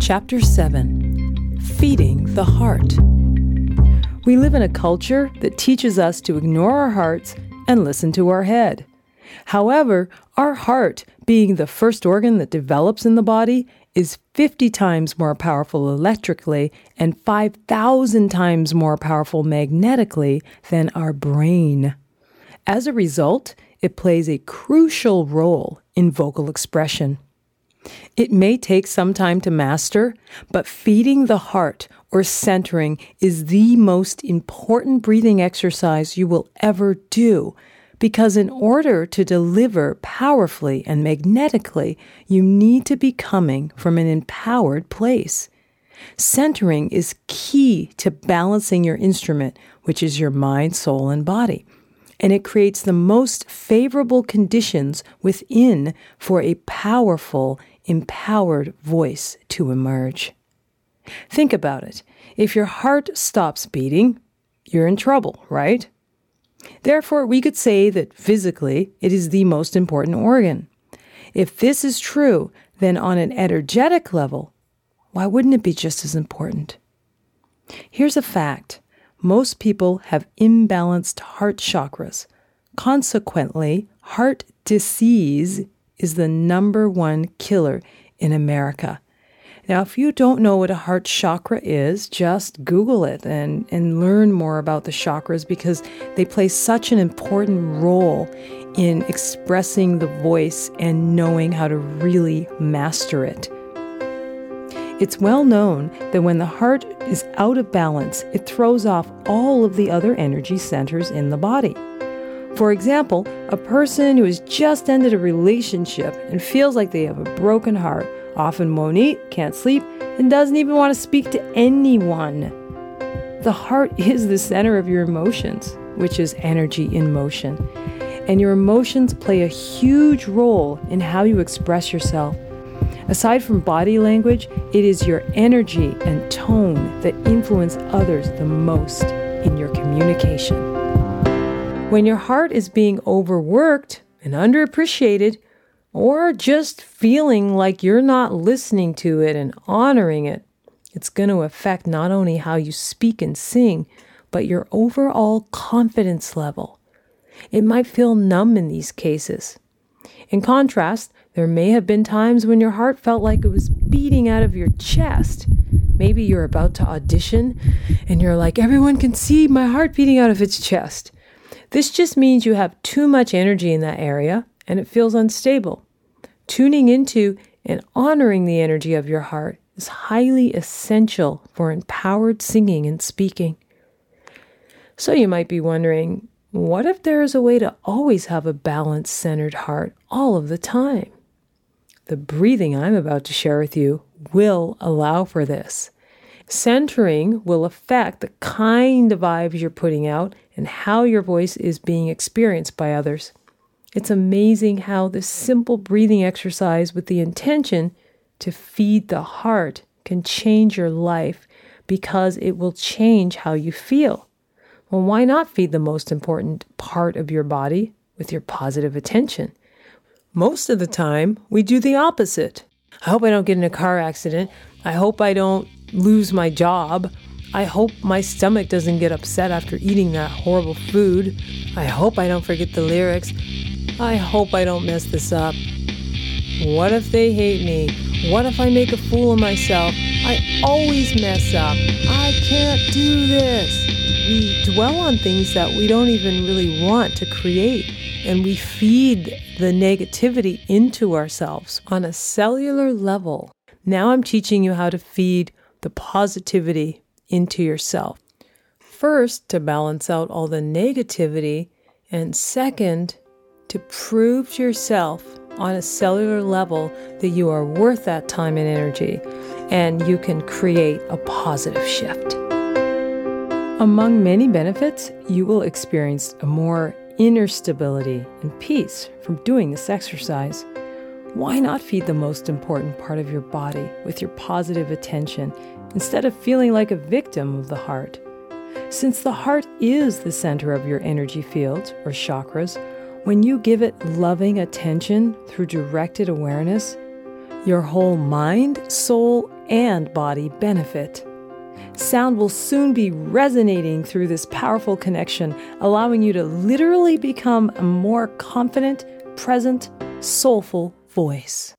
Chapter 7. Feeding the Heart. We live in a culture that teaches us to ignore our hearts and listen to our head. However, our heart, being the first organ that develops in the body, is 50 times more powerful electrically and 5,000 times more powerful magnetically than our brain. As a result, it plays a crucial role in vocal expression. It may take some time to master, but feeding the heart or centering is the most important breathing exercise you will ever do, because in order to deliver powerfully and magnetically, you need to be coming from an empowered place. Centering is key to balancing your instrument, which is your mind, soul, and body. And it creates the most favorable conditions within for a powerful, empowered voice to emerge. Think about it. If your heart stops beating, you're in trouble, right? Therefore, we could say that physically, it is the most important organ. If this is true, then on an energetic level, why wouldn't it be just as important? Here's a fact. Most people have imbalanced heart chakras. Consequently, heart disease is the number one killer in America. Now, if you don't know what a heart chakra is, just Google it and learn more about the chakras, because they play such an important role in expressing the voice and knowing how to really master it. It's well known that when the heart is out of balance, it throws off all of the other energy centers in the body. For example, a person who has just ended a relationship and feels like they have a broken heart often won't eat, can't sleep, and doesn't even want to speak to anyone. The heart is the center of your emotions, which is energy in motion. And your emotions play a huge role in how you express yourself. Aside from body language, it is your energy and tone that influence others the most in your communication. When your heart is being overworked and underappreciated, or just feeling like you're not listening to it and honoring it, it's going to affect not only how you speak and sing, but your overall confidence level. It might feel numb in these cases. In contrast, there may have been times when your heart felt like it was beating out of your chest. Maybe you're about to audition and you're like, everyone can see my heart beating out of its chest. This just means you have too much energy in that area and it feels unstable. Tuning into and honoring the energy of your heart is highly essential for empowered singing and speaking. So you might be wondering, what if there is a way to always have a balanced, centered heart all of the time? The breathing I'm about to share with you will allow for this. Centering will affect the kind of vibes you're putting out and how your voice is being experienced by others. It's amazing how this simple breathing exercise with the intention to feed the heart can change your life, because it will change how you feel. Well, why not feed the most important part of your body with your positive attention? Most of the time, we do the opposite. I hope I don't get in a car accident. I hope I don't lose my job. I hope my stomach doesn't get upset after eating that horrible food. I hope I don't forget the lyrics. I hope I don't mess this up. What if they hate me? What if I make a fool of myself? I always mess up. I can't do this. We dwell on things that we don't even really want to create, and we feed the negativity into ourselves on a cellular level. Now I'm teaching you how to feed the positivity into yourself. First, to balance out all the negativity, and second, to prove to yourself on a cellular level that you are worth that time and energy, and you can create a positive shift. Among many benefits, you will experience a more inner stability and peace from doing this exercise. Why not feed the most important part of your body with your positive attention instead of feeling like a victim of the heart? Since the heart is the center of your energy fields or chakras, when you give it loving attention through directed awareness, your whole mind, soul, and body benefit. Sound will soon be resonating through this powerful connection, allowing you to literally become a more confident, present, soulful voice.